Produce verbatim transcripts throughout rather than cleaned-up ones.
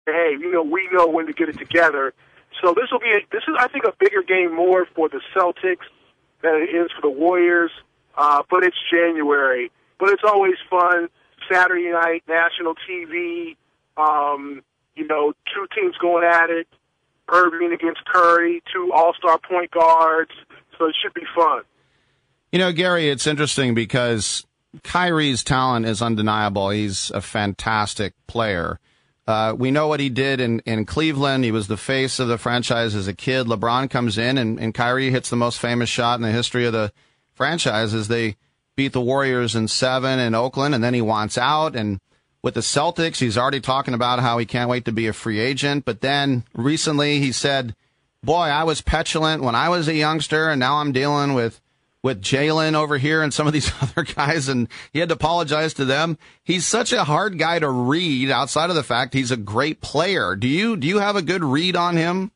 hey, you know, we know when to get it together. So this will be, a, this is, I think, a bigger game more for the Celtics than it is for the Warriors. Uh, but it's January. But it's always fun. Saturday night, national T V. Um, you know, two teams going at it. Irving against Curry, two all-star point guards. So it should be fun. You know, Gary, it's interesting because Kyrie's talent is undeniable. He's a fantastic player. Uh, we know what he did in, in Cleveland. He was the face of the franchise as a kid. LeBron comes in, and, and Kyrie hits the most famous shot in the history of the franchise as they beat the Warriors in seven in Oakland, and then he wants out. And with the Celtics, he's already talking about how he can't wait to be a free agent. But then recently he said, boy, I was petulant when I was a youngster, and now I'm dealing with with Jalen over here and some of these other guys, and he had to apologize to them. He's such a hard guy to read outside of the fact he's a great player. Do you do you have a good read on him?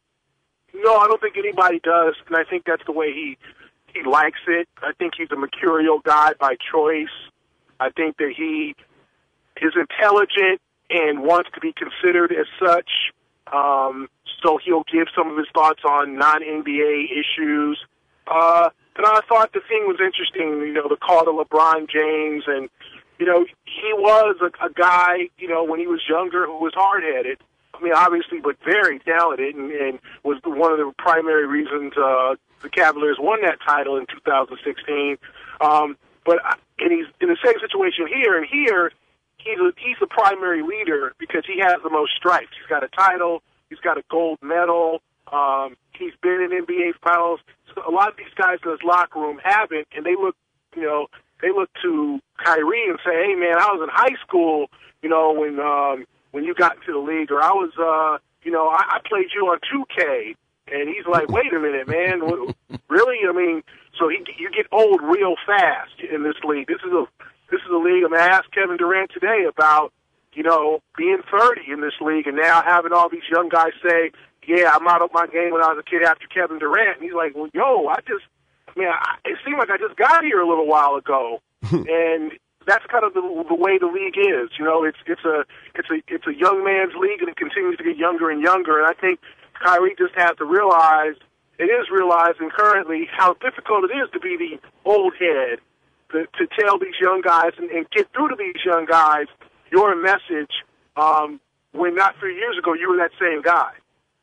No, I don't think anybody does, and I think that's the way he he likes it. I think he's a mercurial guy by choice. I think that he is intelligent and wants to be considered as such. Um, so he'll give some of his thoughts on non-N B A issues. Uh, but I thought the thing was interesting, you know, the call to LeBron James. And, you know, he was a, a guy, you know, when he was younger who was hard-headed. I mean, obviously, but very talented, and, and was one of the primary reasons uh, the Cavaliers won that title in two thousand sixteen. Um, but and he's in the same situation here, and here he's a, he's the primary leader because he has the most stripes. He's got a title. He's got a gold medal. Um, he's been in N B A finals. So a lot of these guys in his locker room haven't, and they look, you know, they look to Kyrie and say, "Hey, man, I was in high school, you know, when um, when you got into the league, or I was, uh, you know, I, I played you on two K." And he's like, "Wait a minute, man, really?" I mean, so he, you get old real fast in this league. This is a this is a league. I mean, I asked Kevin Durant today about, you know, being thirty in this league, and now having all these young guys say, "Yeah, I'm out of my game when I was a kid after Kevin Durant." And he's like, "Well, yo, I just, I mean, I, it seemed like I just got here a little while ago," and that's kind of the, the way the league is. You know, it's it's a it's a it's a young man's league, and it continues to get younger and younger. And I think Kyrie just has to realize, it is realizing currently how difficult it is to be the old head, to, to tell these young guys and, and get through to these young guys your message, um, when not three years ago you were that same guy.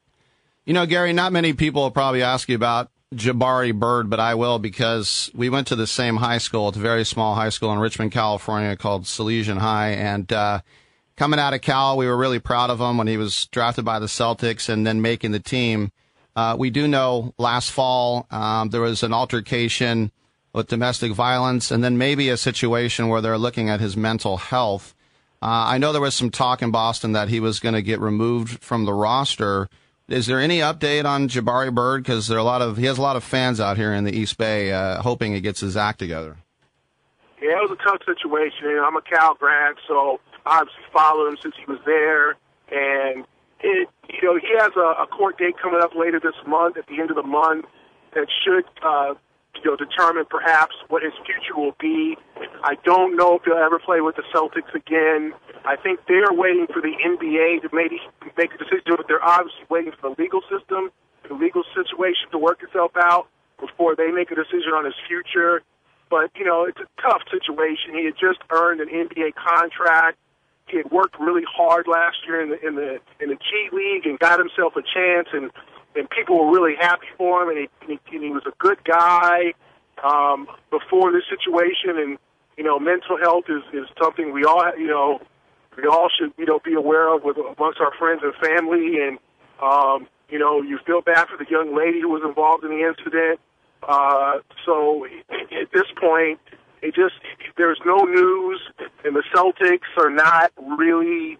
You know, Gary, not many people will probably ask you about Jabari Bird, but I will, because we went to the same high school. It's a very small high school in Richmond, California called Salesian High, and uh coming out of Cal, we were really proud of him when he was drafted by the Celtics and then making the team. Uh, we do know last fall um, there was an altercation with domestic violence, and then maybe a situation where they're looking at his mental health. Uh, I know there was some talk in Boston that he was going to get removed from the roster. Is there any update on Jabari Bird? Because there are a lot of he has a lot of fans out here in the East Bay uh, hoping he gets his act together. Yeah, it was a tough situation. I'm a Cal grad, so I obviously followed him since he was there. And, it, you know, he has a, a court date coming up later this month, at the end of the month, that should, uh, you know, determine perhaps what his future will be. I don't know if he'll ever play with the Celtics again. I think they're waiting for the N B A to maybe make a decision, but they're obviously waiting for the legal system, the legal situation to work itself out before they make a decision on his future. But, you know, it's a tough situation. He had just earned an N B A contract. He had worked really hard last year in the in the in the G League and got himself a chance, and, and people were really happy for him. And he, and he, and he was a good guy um, before this situation. And you know, mental health is, is something we all you know we all should you know be aware of with amongst our friends and family. And um, you know, you feel bad for the young lady who was involved in the incident. Uh, so at this point, it just there's no news, and the Celtics are not really,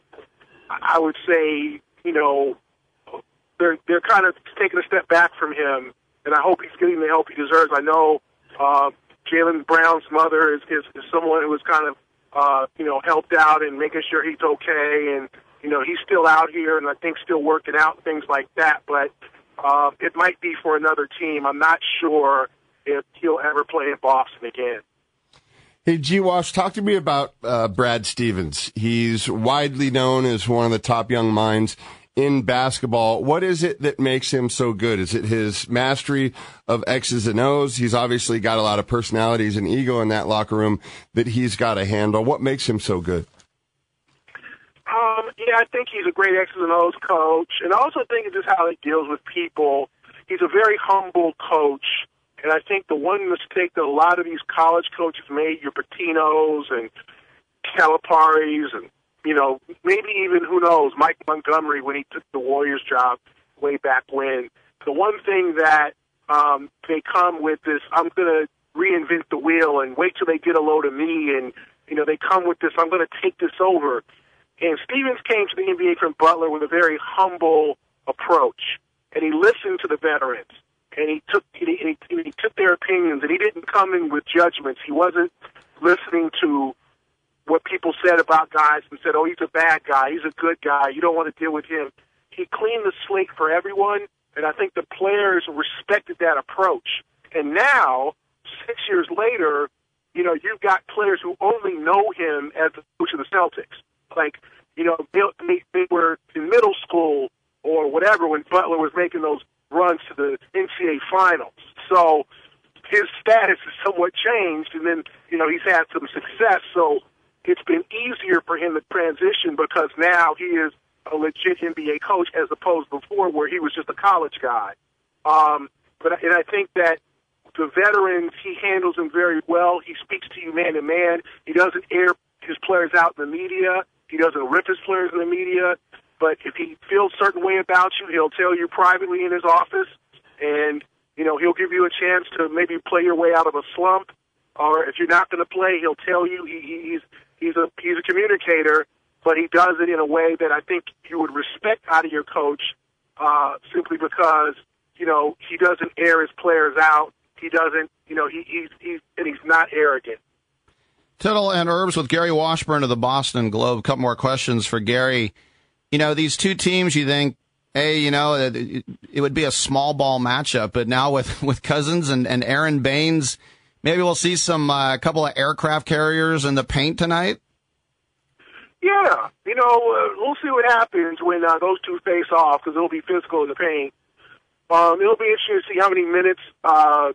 I would say, you know, they're they're kind of taking a step back from him, and I hope he's getting the help he deserves. I know uh, Jaylen Brown's mother is, is, is someone who has kind of, uh, you know, helped out and making sure he's okay, and, you know, he's still out here, and I think still working out, things like that, but Uh, it might be for another team. I'm not sure if he'll ever play in Boston again. Hey, G-Wash, talk to me about uh, Brad Stevens. He's widely known as one of the top young minds in basketball. What is it that makes him so good? Is it his mastery of X's and O's? He's obviously got a lot of personalities and ego in that locker room that he's got to handle. What makes him so good? Um, yeah, I think he's a great X's and O's coach, and I also think it's just how he deals with people. He's a very humble coach, and I think the one mistake that a lot of these college coaches made, your Patinos and Caliparis and, you know, maybe even, who knows, Mike Montgomery when he took the Warriors job way back when. The one thing that um, they come with is, I'm going to reinvent the wheel and wait till they get a load of me, and, you know, they come with this, I'm going to take this over. And Stevens came to the N B A from Butler with a very humble approach, and he listened to the veterans, and he took and he, and he, and he took their opinions, and he didn't come in with judgments. He wasn't listening to what people said about guys and said, oh, he's a bad guy, he's a good guy, you don't want to deal with him. He cleaned the slate for everyone, and I think the players respected that approach. And now, six years later, you know, you've got players who only know him as the coach of the Celtics. Like, you know, they, they were in middle school or whatever when Butler was making those runs to the N C double A finals. So his status has somewhat changed, and then, you know, he's had some success. So it's been easier for him to transition because now he is a legit N B A coach as opposed to before where he was just a college guy. Um, but and I think that the veterans, he handles them very well. He speaks to you man to man. He doesn't air his players out in the media. He doesn't rip his players in the media, but if he feels a certain way about you, he'll tell you privately in his office, and, you know, he'll give you a chance to maybe play your way out of a slump, or if you're not going to play, he'll tell you. He, he's he's a he's a communicator, but he does it in a way that I think you would respect out of your coach, uh, simply because, you know, he doesn't air his players out. He doesn't, you know, he, he's he's and he's not arrogant. Tittle and Herbs with Gary Washburn of the Boston Globe. A couple more questions for Gary. You know, these two teams, you think, hey, you know, it, it would be a small ball matchup, but now with, with Cousins and, and Aaron Baines, maybe we'll see some, a uh, couple of aircraft carriers in the paint tonight? Yeah, you know, uh, we'll see what happens when uh, those two face off, because it'll be physical in the paint. Um, it'll be interesting to see how many minutes uh,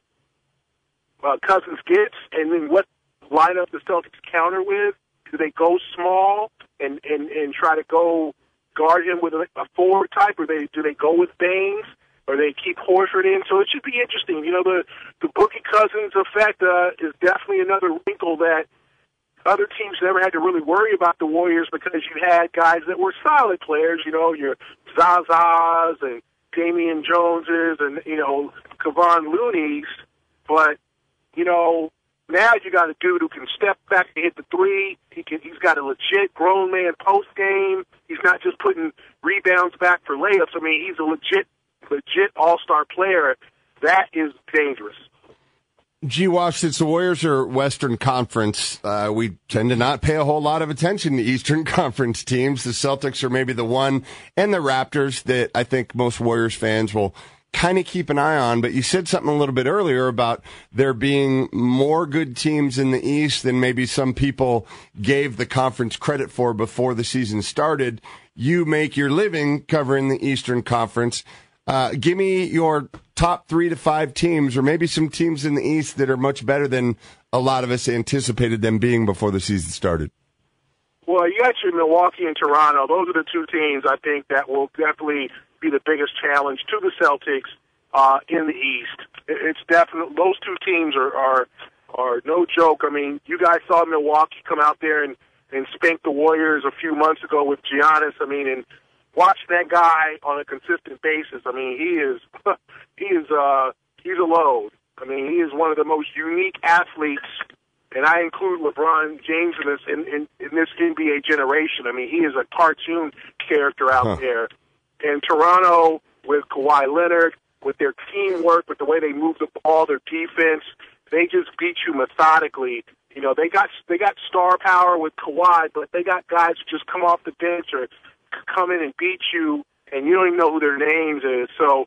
uh, Cousins gets, and then what lineup the Celtics counter with. Do they go small and, and, and try to go guard him with a, a forward type, or they do they go with Baines, or they keep Horford in? So it should be interesting. You know, the, the Boogie Cousins effect uh, is definitely another wrinkle that other teams never had to really worry about the Warriors, because you had guys that were solid players, you know, your Zazas and Damian Joneses and, you know, Kevon Looney's, but, you know, now you got a dude who can step back and hit the three. He can. He's got a legit grown man post game. He's not just putting rebounds back for layups. I mean, he's a legit, legit all star player. That is dangerous. G-Wash, since the Warriors are Western Conference, uh, we tend to not pay a whole lot of attention to Eastern Conference teams. The Celtics are maybe the one, and the Raptors, that I think most Warriors fans will kind of keep an eye on. But you said something a little bit earlier about there being more good teams in the East than maybe some people gave the conference credit for before the season started. You make your living covering the Eastern Conference. Uh, give me your top three to five teams, or maybe some teams in the East that are much better than a lot of us anticipated them being before the season started. Well, you got your Milwaukee and Toronto. Those are the two teams I think that will definitely be the biggest challenge to the Celtics uh, in the East. It's definitely, those two teams are, are are no joke. I mean, you guys saw Milwaukee come out there and, and spank the Warriors a few months ago with Giannis. I mean, and watch that guy on a consistent basis. I mean, he is he is uh, he's a load. I mean, he is one of the most unique athletes, and I include LeBron James in this in, in, in this N B A generation. I mean, he is a cartoon character out huh. there. And Toronto, with Kawhi Leonard, with their teamwork, with the way they move the ball, their defense, they just beat you methodically. You know, they got they got star power with Kawhi, but they got guys who just come off the bench or come in and beat you, and you don't even know who their names is. So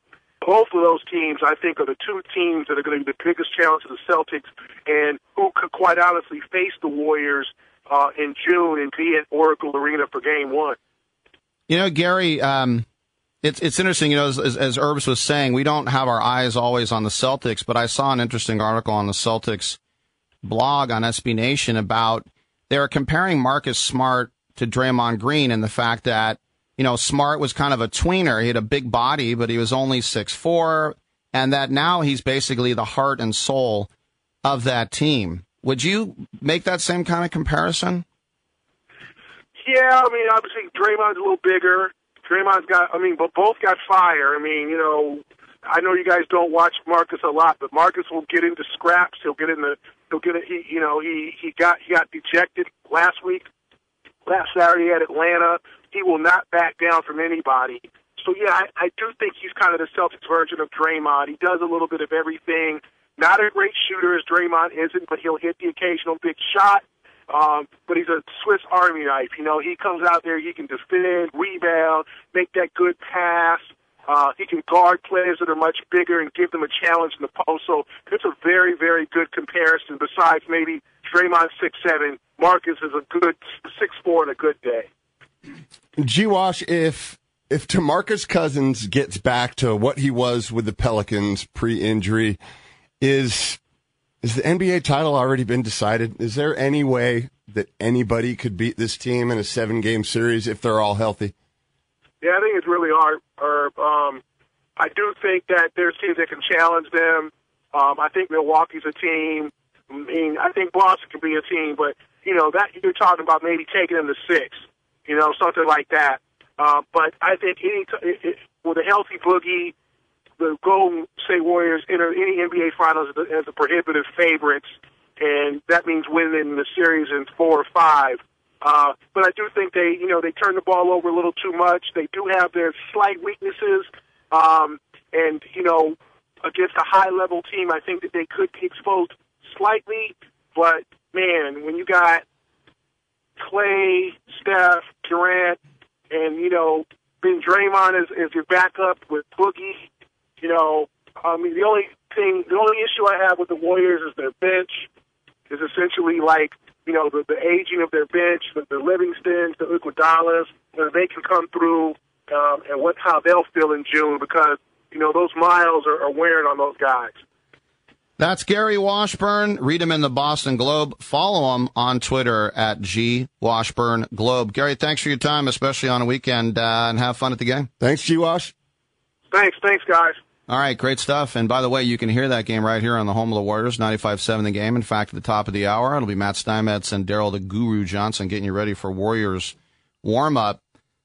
both of those teams, I think, are the two teams that are going to be the biggest challenge to the Celtics, and who could quite honestly face the Warriors uh, in June and be at Oracle Arena for Game One. You know, Gary, um, it's it's interesting. You know, as, as, as Herbs was saying, we don't have our eyes always on the Celtics, but I saw an interesting article on the Celtics blog on S B Nation about they were comparing Marcus Smart to Draymond Green and the fact that, you know, Smart was kind of a tweener. He had a big body, but he was only six foot four, and that now he's basically the heart and soul of that team. Would you make that same kind of comparison? Yeah, I mean, obviously Draymond's a little bigger. Draymond's got, I mean, but both got fire. I mean, you know, I know you guys don't watch Marcus a lot, but Marcus will get into scraps. He'll get in the, he'll get it. He, you know, he he got he got dejected last week, last Saturday at Atlanta. He will not back down from anybody. So yeah, I, I do think he's kind of the Celtics version of Draymond. He does a little bit of everything. Not a great shooter as Draymond isn't, but he'll hit the occasional big shot. Um, but he's a Swiss Army knife. You know, he comes out there, he can defend, rebound, make that good pass. Uh, he can guard players that are much bigger and give them a challenge in the post. So it's a very, very good comparison. Besides maybe Draymond six seven, Marcus is a good six four and a good day. G-Wash, if if DeMarcus Cousins gets back to what he was with the Pelicans pre-injury, is is the N B A title already been decided? Is there any way that anybody could beat this team in a seven-game series if they're all healthy? Yeah, I think it's really hard. Or, um, I do think that there's teams that can challenge them. Um, I think Milwaukee's a team. I mean, I think Boston can be a team, but, you know, that you're talking about maybe taking them to six, you know, something like that. Uh, but I think any t- it, it, with a healthy Boogie, the Golden State Warriors enter any N B A Finals as the, as the prohibitive favorites, and that means winning the series in four or five. Uh, but I do think they, you know, they turn the ball over a little too much. They do have their slight weaknesses, um, and you know, against a high-level team, I think that they could be exposed slightly. But man, when you got Clay, Steph, Durant, and you know, then Draymond as, as your backup with Boogie. You know, I mean, the only thing, the only issue I have with the Warriors is their bench is essentially like, you know, the, the aging of their bench, the, the Livingstons, the Iguodala's, whether they can come through um, and what how they'll feel in June because, you know, those miles are, are wearing on those guys. That's Gary Washburn. Read him in the Boston Globe. Follow him on Twitter at G Washburn Globe. Gary, thanks for your time, especially on a weekend, uh, and have fun at the game. Thanks, G-Wash. Thanks. Thanks, guys. All right, great stuff. And by the way, you can hear that game right here on the home of the Warriors, ninety-five seven The Game. In fact, at the top of the hour, it'll be Matt Steinmetz and Daryl the Guru Johnson getting you ready for Warriors warm-up.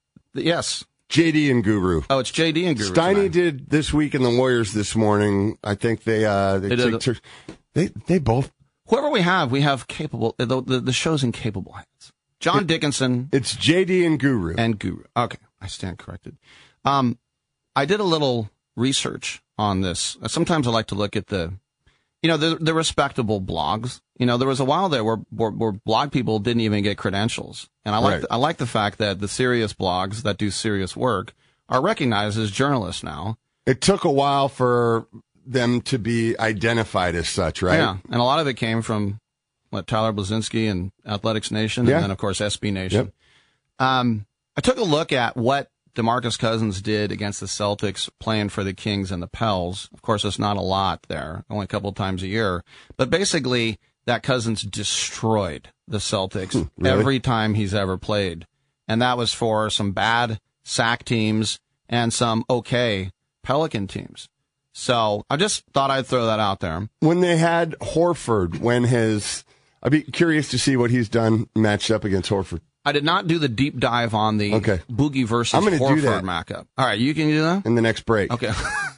Yes. J D and Guru. Oh, it's J D and Guru. Steiny tonight. did This Week in the Warriors this morning. I think they uh, they, They did took, they they both. Whoever we have, we have capable. The, the, the show's in capable hands. John Dickinson. It's J D and Guru. And Guru. Okay, I stand corrected. Um, I did a little research on this. Sometimes I like to look at the, you know, the, the respectable blogs. You know, there was a while there where, where, where blog people didn't even get credentials. And I like, Right. the, I like the fact that the serious blogs that do serious work are recognized as journalists now. It took a while for them to be identified as such, right? Yeah. And a lot of it came from what, Tyler Blazinski and Athletics Nation, Yeah. and then of course S B Nation. Yep. Um, I took a look at what DeMarcus Cousins did against the Celtics playing for the Kings and the Pels. Of course, it's not a lot there, only a couple of times a year. But basically, that Cousins destroyed the Celtics really? every time he's ever played. And that was for some bad sack teams and some okay Pelican teams. So I just thought I'd throw that out there. When they had Horford, when his, I'd be curious to see what he's done matched up against Horford. I did not do the deep dive on the Okay. Boogie versus I'm gonna do Horford that. matchup. All right, you can do that? In the next break. Okay.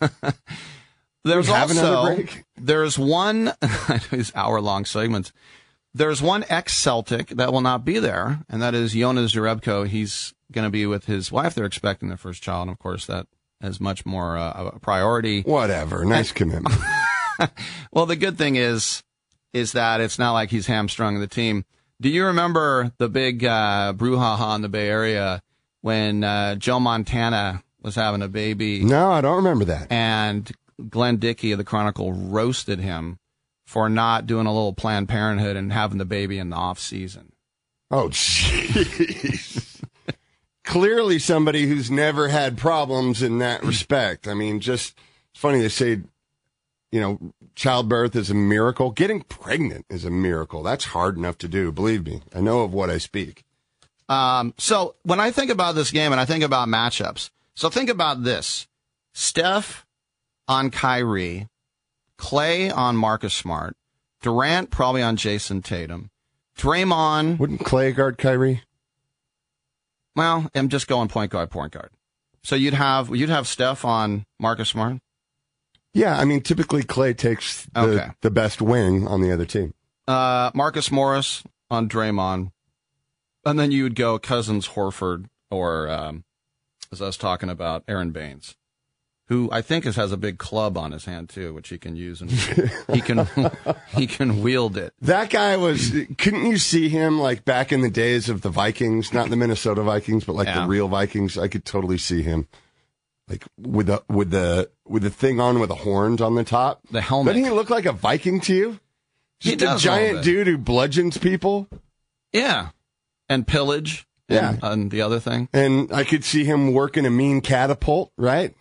There's We have also, another break? there's one, these hour-long segments. There's one ex-Celtic that will not be there, and that is Jonas Jerebko. He's going to be with his wife. They're expecting their first child, and of course that is much more uh, a priority. Whatever. Nice commitment. Well, the good thing is, is that it's not like he's hamstrung the team. Do you remember the big uh, brouhaha in the Bay Area when uh, Joe Montana was having a baby. No, I don't remember that. And Glenn Dickey of the Chronicle roasted him for not doing a little Planned Parenthood and having the baby in the off season. Oh, jeez. Clearly somebody who's never had problems in that respect. I mean, just it's funny they say, you know, childbirth is a miracle. Getting pregnant is a miracle. That's hard enough to do. Believe me. I know of what I speak. Um, so when I think about this game and I think about matchups, so think about this. Steph on Kyrie, Clay on Marcus Smart, Durant probably on Jason Tatum, Draymond. Wouldn't Clay guard Kyrie? Well, I'm just going point guard, point guard. So you'd have you'd have Steph on Marcus Smart? Yeah, I mean, typically Clay takes the, okay. the best wing on the other team. Uh, Marcus Morris on Draymond. And then you would go Cousins, Horford, or, um, as I was talking about, Aaron Baines, who I think is, has a big club on his hand, too, which he can use, and he can he can wield it. That guy was, couldn't you see him, like, back in the days of the Vikings, not the Minnesota Vikings, but, like, yeah. the real Vikings? I could totally see him, like, with the, with the, with the thing on with the horns on the top. The helmet. Doesn't he look like a Viking to you? Just He does a giant dude who bludgeons people. Yeah. And pillage. Yeah. And, and the other thing. And I could see him working a mean catapult, right?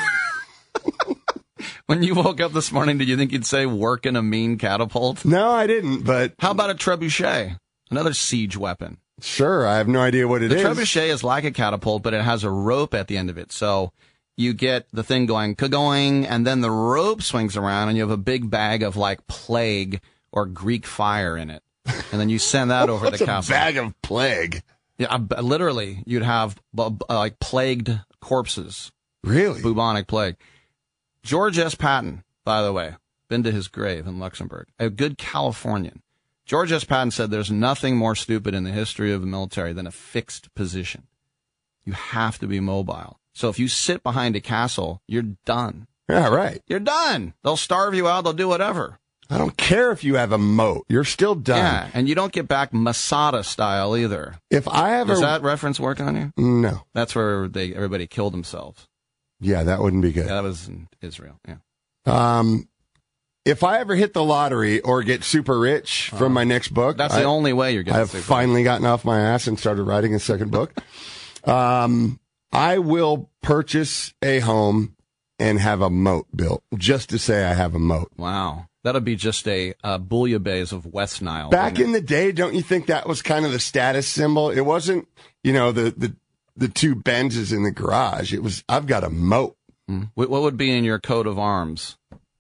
When you woke up this morning, did you think you'd say work in a mean catapult? No, I didn't, but... How about a trebuchet? Another siege weapon. Sure, I have no idea what it the is. The trebuchet is like a catapult, but it has a rope at the end of it. So you get the thing going, ka-going, and then the rope swings around, and you have a big bag of, like, plague or Greek fire in it. And then you send that over the castle. A bag of plague? Yeah, uh, literally, you'd have, uh, like, plagued corpses. Really? Bubonic plague. George S. Patton, by the way, been to his grave in Luxembourg, a good Californian. George S. Patton said there's nothing more stupid in the history of the military than a fixed position. You have to be mobile. So if you sit behind a castle, you're done. Yeah, right. You're done. They'll starve you out. They'll do whatever. I don't care if you have a moat. You're still done. Yeah, and you don't get back Masada style either. If I have Does a... that reference work on you? No. That's where they everybody killed themselves. Yeah, that wouldn't be good. Yeah, that was in Israel, yeah. Um, if I ever hit the lottery or get super rich from uh, my next book... That's I, the only way you're getting I've super finally rich. gotten off my ass and started writing a second book. um, I will purchase a home and have a moat built, just to say I have a moat. Wow. That'll be just a uh, bouillabaisse of West Nile. Back in the day, don't you think that was kind of the status symbol? It wasn't, you know, the... the the two Benzes in the garage. It was, I've got a moat. Mm. What would be in your coat of arms?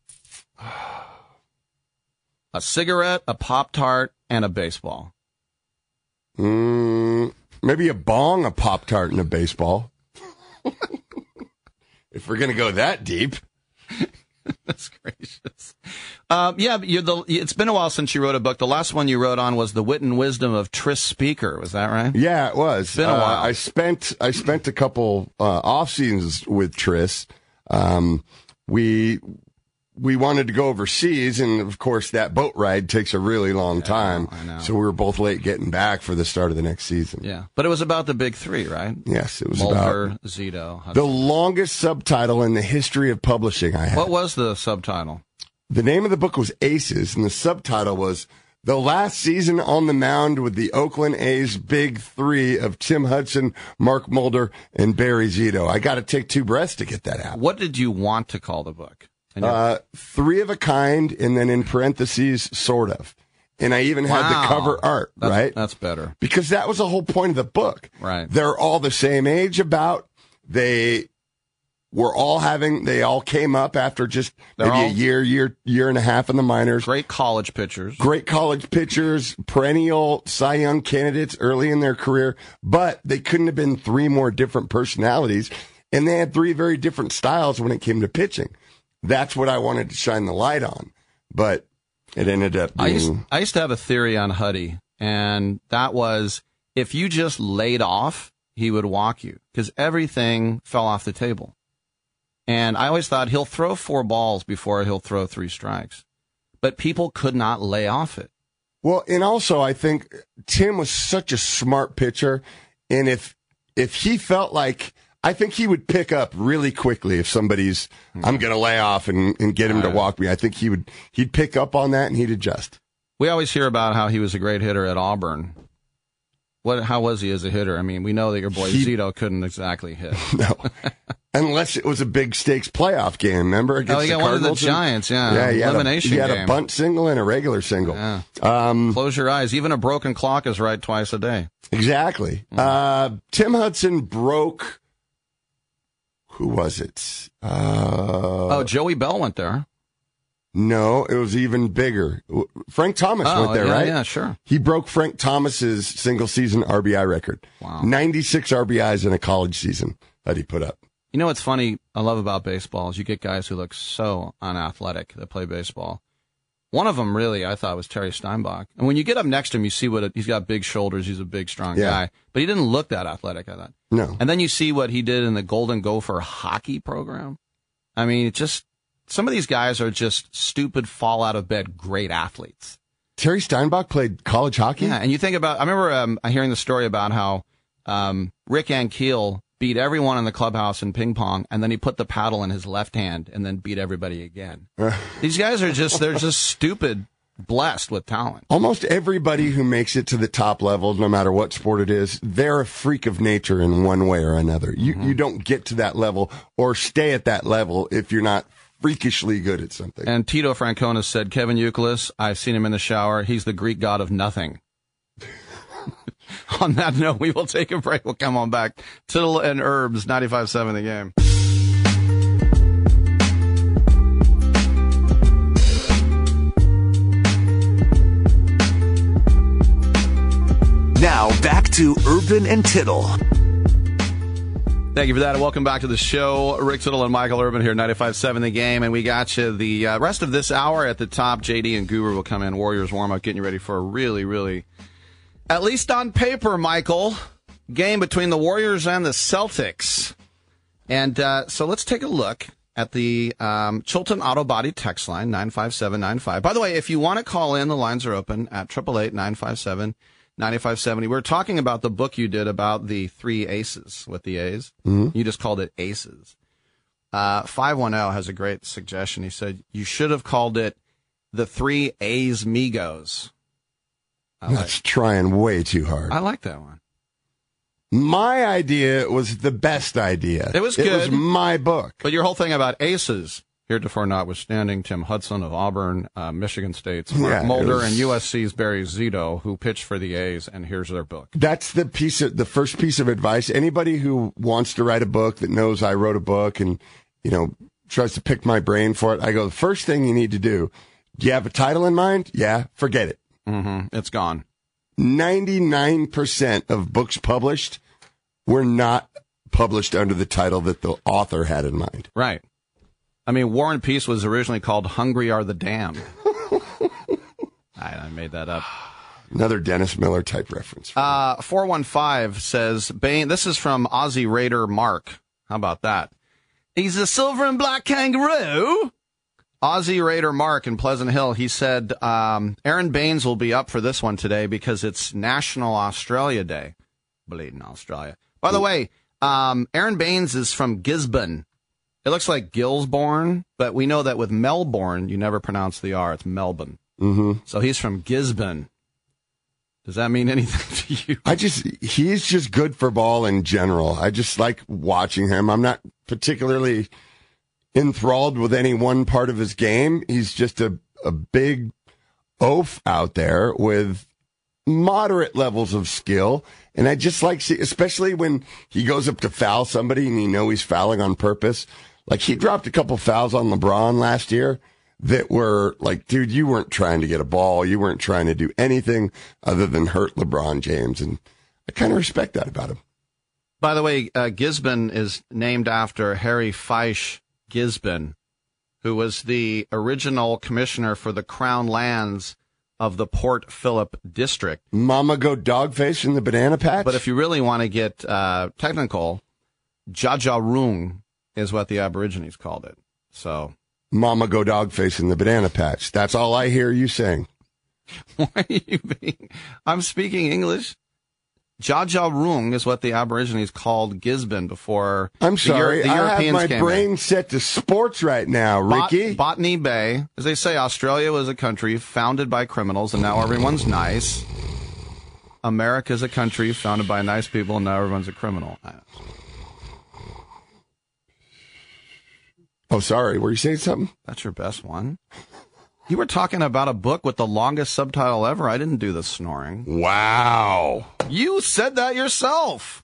A cigarette, a Pop-Tart, and a baseball. Mm, maybe a bong, a Pop-Tart, and a baseball. If we're going to go that deep. That's gracious. Um, yeah, you're the, it's been a while since you wrote a book. The last one you wrote on was The Wit and Wisdom of Tris Speaker. Was that right? Yeah, it was. It's been a while. Uh, I spent I spent a couple uh, off seasons with Tris. Um, we we wanted to go overseas, and of course that boat ride takes a really long yeah, time. I know. So we were both late getting back for the start of the next season. Yeah, but it was about the big three, right? Yes, it was Mulder, about Zito, Hudson. The longest subtitle in the history of publishing I had. What was the subtitle? The name of the book was Aces, and the subtitle was The Last Season on the Mound with the Oakland A's Big Three of Tim Hudson, Mark Mulder, and Barry Zito. I got to take two breaths to get that out. What did you want to call the book? Uh, three of a kind, and then in parentheses, sort of. And I even had wow. the cover art, that's, right? That's better. Because that was the whole point of the book. Right. They're all the same age about. They were all having, they all came up after just They're maybe all, a year, year, year and a half in the minors. Great college pitchers. Great college pitchers, perennial Cy Young candidates early in their career, but they couldn't have been three more different personalities. And they had three very different styles when it came to pitching. That's what I wanted to shine the light on. But it ended up being... I used, I used to have a theory on Huddy, and that was if you just laid off, he would walk you because everything fell off the table. And I always thought he'll throw four balls before he'll throw three strikes. But people could not lay off it. Well, and also I think Tim was such a smart pitcher. And if if he felt like I think he would pick up really quickly if somebody's, I'm going to lay off and, and get him to walk me. I think he would, he'd pick up on that and he'd adjust. We always hear about how he was a great hitter at Auburn. What? How was he as a hitter? I mean, we know that your boy he, Zito couldn't exactly hit. No. Unless it was a big stakes playoff game, remember? Against oh, he got the one of the Cardinals Giants, yeah. Yeah, he had, Elimination a, he had game. a bunt single and a regular single. Yeah. Um, Close your eyes. Even a broken clock is right twice a day. Exactly. Mm. Uh, Tim Hudson broke, who was it? Uh, oh, Joey Bell went there. No, it was even bigger. Frank Thomas oh, went there, yeah, right? Yeah, sure. He broke Frank Thomas's single-season R B I record. Wow. ninety-six R B Is in a college season that he put up. You know what's funny, I love about baseball is you get guys who look so unathletic that play baseball. One of them, really, I thought was Terry Steinbach. And when you get up next to him, you see what, a, he's got big shoulders, he's a big, strong yeah. guy. But he didn't look that athletic, I thought. No. And then you see what he did in the Golden Gopher hockey program. I mean, it just, some of these guys are just stupid, fall out of bed, great athletes. Terry Steinbach played college hockey? Yeah, and you think about, I remember um, hearing the story about how um, Rick Ankiel beat everyone in the clubhouse in ping pong, and then he put the paddle in his left hand and then beat everybody again. These guys are just, they're just stupid, blessed with talent. Almost everybody who makes it to the top level, no matter what sport it is, they're a freak of nature in one way or another. You, mm-hmm. you don't get to that level or stay at that level if you're not freakishly good at something. And Tito Francona said, Kevin Youkilis, I've seen him in the shower. He's the Greek god of nothing. On that note, we will take a break. We'll come on back. Tittle and Herbs, ninety-five seven The Game. Now back to Urban and Tittle. Thank you for that, and welcome back to the show. Rick Tittle and Michael Urban here, ninety-five seven The Game, and we got you the uh, rest of this hour at the top. J D and Guru will come in, Warriors warm-up, getting you ready for a really, really, at least on paper, Michael, game between the Warriors and the Celtics. And uh, so let's take a look at the um, Chilton Auto Body text line, nine five seven nine five. By the way, if you want to call in, the lines are open at eight eight eight, nine five seven, nine five seven zero. We're talking about the book you did about the three aces with the A's. Mm-hmm. You just called it Aces. Uh, five one zero has a great suggestion. He said, you should have called it The Three A's Migos. I That's like, trying way too hard. I like that one. My idea was the best idea. It was good. It was my book. But your whole thing about aces, heretofore notwithstanding, Tim Hudson of Auburn, uh, Michigan State's Mark yeah, Mulder, was... and U S C's Barry Zito, who pitched for the A's, and here's their book. That's the piece of, the first piece of advice. Anybody who wants to write a book that knows I wrote a book and, you know, tries to pick my brain for it, I go, the first thing you need to do, do you have a title in mind? Yeah, forget it. Mm-hmm. It's gone. ninety-nine percent of books published were not published under the title that the author had in mind. Right. I mean, War and Peace was originally called Hungry Are the Damned. I, I made that up. Another Dennis Miller type reference. Uh, four one five says, Bane, this is from Aussie Raider Mark. How about that? He's a silver and black kangaroo. Aussie Raider Mark in Pleasant Hill, he said, um, Aaron Baines will be up for this one today because it's National Australia Day. Bleeding Australia. By the way, um, Aaron Baines is from Gisborne. It looks like Gilsborne, but we know that with Melbourne, you never pronounce the R. It's Melbourne. Mm-hmm. So he's from Gisborne. Does that mean anything to you? I just, he's just good for ball in general. I just like watching him. I'm not particularly enthralled with any one part of his game. He's just a, a big oaf out there with moderate levels of skill. And I just like, see, especially when he goes up to foul somebody and you know he's fouling on purpose. Like he dropped a couple fouls on LeBron last year that were like, dude, you weren't trying to get a ball. You weren't trying to do anything other than hurt LeBron James. And I kind of respect that about him. By the way, uh, Gisborne is named after Harry Feisch Gisborne, who was the original commissioner for the Crown Lands of the Port Phillip district. Mama go dogface in the banana patch? But if you really want to get uh, technical, Jajarung is what the Aborigines called it. So, Mama go dogface in the banana patch. That's all I hear you saying. Why are you being... I'm speaking English. Jaja Rung is what the Aborigines called Gisborne before I'm the, sorry, the I Europeans have my came brain in. set to sports right now, Ricky. Bot- Botany Bay, as they say, Australia was a country founded by criminals, and now everyone's nice. America is a country founded by nice people, and now everyone's a criminal. Oh, sorry, were you saying something? That's your best one. You were talking about a book with the longest subtitle ever. I didn't do the snoring. Wow. You said that yourself.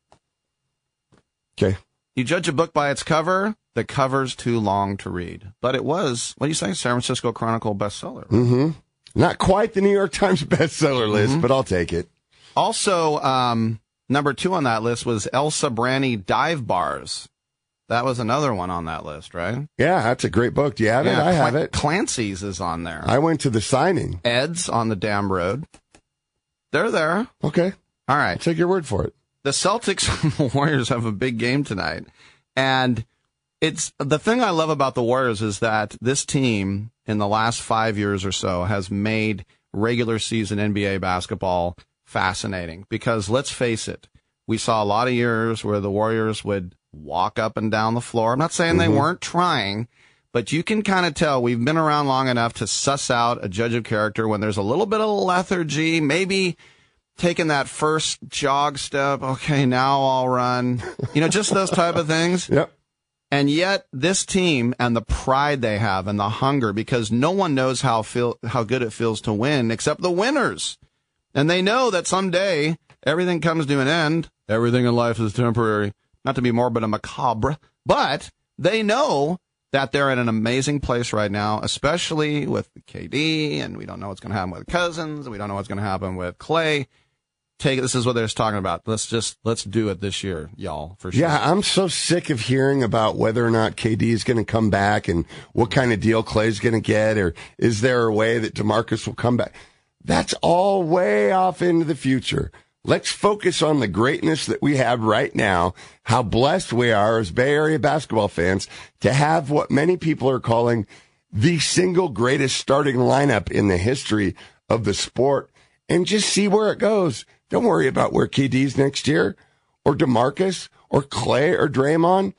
Okay. You judge a book by its cover. The cover's too long to read. But it was, what do you say, San Francisco Chronicle bestseller. Right? Mm-hmm. Not quite the New York Times bestseller list, mm-hmm. but I'll take it. Also, um, number two on that list was Elsa Branny Dive Bars. That was another one on that list, right? Yeah, that's a great book. Do you have yeah, it? I have Cl- it. Clancy's is on there. I went to the signing. Ed's on the Dam Road. They're there. Okay. All right. I'll take your word for it. The Celtics and the Warriors have a big game tonight. And it's the thing I love about the Warriors is that this team in the last five years or so has made regular season N B A basketball fascinating. Because let's face it, we saw a lot of years where the Warriors would walk up and down the floor. I'm not saying they mm-hmm. weren't trying, but you can kind of tell we've been around long enough to suss out a judge of character when there's a little bit of lethargy, maybe taking that first jog step. Okay, now I'll run. You know, just those type of things. Yep. And yet this team and the pride they have and the hunger, because no one knows how feel how good it feels to win except the winners. And they know that someday everything comes to an end. Everything in life is temporary. Not to be morbid and macabre, but they know that they're in an amazing place right now, especially with K D, and we don't know what's going to happen with Cousins, and we don't know what's going to happen with Clay. Take this is what they're talking about. Let's just let's do it this year, y'all, for sure. Yeah, I'm so sick of hearing about whether or not K D is going to come back and what kind of deal Clay's going to get, or is there a way that DeMarcus will come back? That's all way off into the future. Let's focus on the greatness that we have right now, how blessed we are as Bay Area basketball fans to have what many people are calling the single greatest starting lineup in the history of the sport, and just see where it goes. Don't worry about where K D's next year, or DeMarcus, or Clay, or Draymond.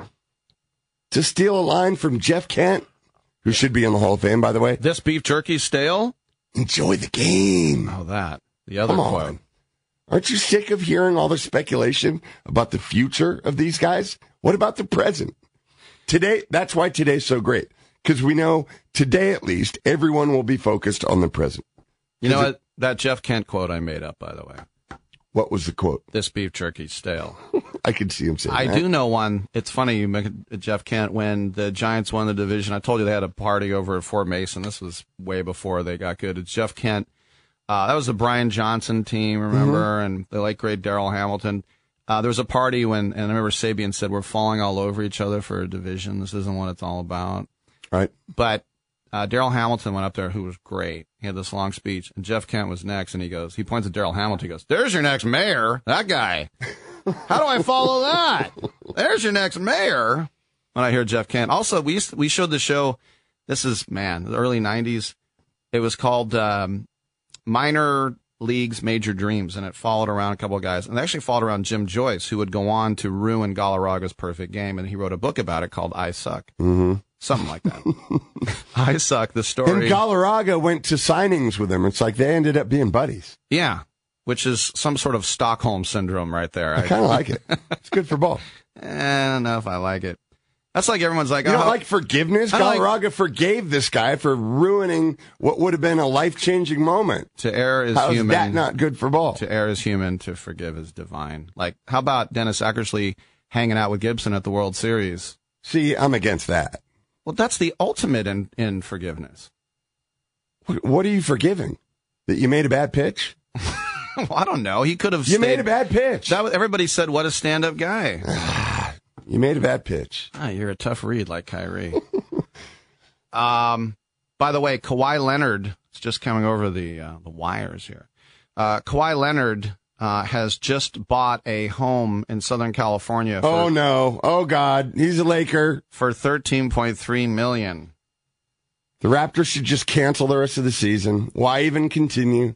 To steal a line from Jeff Kent, who should be in the Hall of Fame, by the way. This beef jerky stale? Enjoy the game. Oh, that. The other Come quote. On. Aren't you sick of hearing all the speculation about the future of these guys? What about the present? Today, that's why today's so great. Because we know today, at least, everyone will be focused on the present. You know what? That Jeff Kent quote I made up, by the way. What was the quote? This beef jerky's stale. I could see him saying I that. do know one. It's funny you make it, Jeff Kent, when the Giants won the division. I told you they had a party over at Fort Mason. This was way before they got good. It's Jeff Kent. Uh, that was the Brian Johnson team, remember? Mm-hmm. And the late, great Darrell Hamilton. Uh, there was a party when, and I remember Sabian said, we're falling all over each other for a division. This isn't what it's all about. Right. But uh, Darrell Hamilton went up there, who was great. He had this long speech, and Jeff Kent was next, and he goes, he points at Darrell Hamilton, he goes, there's your next mayor, that guy. How do I follow that? There's your next mayor. When I hear Jeff Kent. Also, we used to, we showed the show, this is, man, the early nineties. It was called um, Minor Leagues, Major Dreams, and it followed around a couple of guys. And it actually followed around Jim Joyce, who would go on to ruin Galarraga's perfect game, and he wrote a book about it called I Suck. Mm-hmm. Something like that. I Suck, the story. And Galarraga went to signings with him. It's like they ended up being buddies. Yeah, which is some sort of Stockholm syndrome right there. I kind of like it. It's good for both. I don't know if I like it. That's like everyone's like, you oh, don't like forgiveness? Galarraga like, forgave this guy for ruining what would have been a life-changing moment. To err is how human. How is that not good for ball? To err is human, to forgive is divine. Like, how about Dennis Eckersley hanging out with Gibson at the World Series? See, I'm against that. Well, that's the ultimate in, in forgiveness. What, what are you forgiving? That you made a bad pitch? Well, I don't know. He could have You stayed. made a bad pitch. That was, everybody said, what a stand-up guy. You made a bad pitch. Ah, you're a tough read like Kyrie. um, by the way, Kawhi Leonard, it's just coming over the uh, the wires here. Uh, Kawhi Leonard uh, has just bought a home in Southern California. For, oh, no. Oh, God. He's a Laker. For thirteen point three million dollars. The Raptors should just cancel the rest of the season. Why even continue?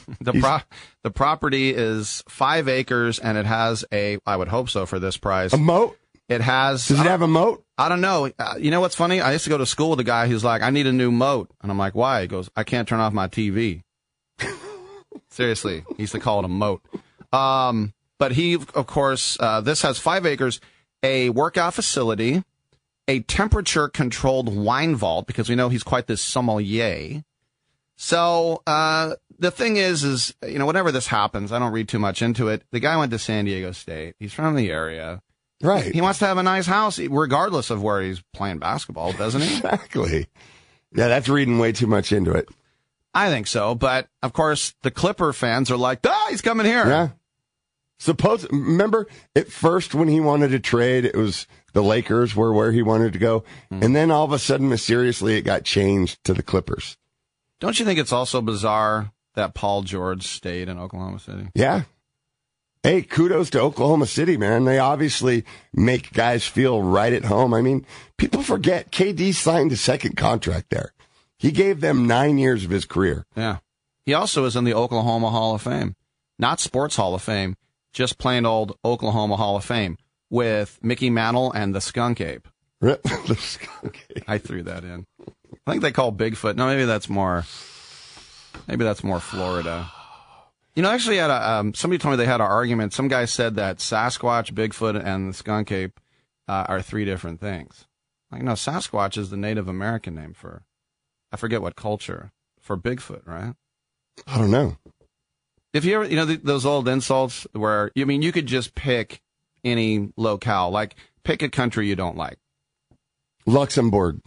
The pro- the property is five acres, and it has a, I would hope so for this price. A moat? It has. Does it have a moat? I don't know. Uh, you know what's funny? I used to go to school with a guy who's like, I need a new moat. And I'm like, why? He goes, I can't turn off my T V. Seriously. He used to call it a moat. Um, but he, of course, uh, this has five acres, a workout facility, a temperature-controlled wine vault, because we know he's quite this sommelier. So uh, the thing is, is, you know, whenever this happens, I don't read too much into it. The guy went to San Diego State. He's from the area. Right. He wants to have a nice house, regardless of where he's playing basketball, doesn't he? Exactly. Yeah, that's reading way too much into it. I think so. But, of course, the Clipper fans are like, ah, he's coming here. Yeah. Suppose, remember, at first when he wanted to trade, it was the Lakers were where he wanted to go. Mm. And then all of a sudden, mysteriously, it got changed to the Clippers. Don't you think it's also bizarre that Paul George stayed in Oklahoma City? Yeah. Hey, kudos to Oklahoma City, man. They obviously make guys feel right at home. I mean, people forget K D signed a second contract there. He gave them nine years of his career. Yeah. He also is in the Oklahoma Hall of Fame. Not Sports Hall of Fame, just plain old Oklahoma Hall of Fame with Mickey Mantle and the Skunk Ape. The Skunk Ape. I threw that in. I think they call Bigfoot. No, maybe that's more, maybe that's more Florida. You know, actually, had a, um, somebody told me they had an argument. Some guy said that Sasquatch, Bigfoot, and the skunk ape uh, are three different things. Like, no, Sasquatch is the Native American name for, I forget what culture, for Bigfoot, right? I don't know. If you ever, you know, th- those old insults where, I mean, you could just pick any locale, like pick a country you don't like. Luxembourg.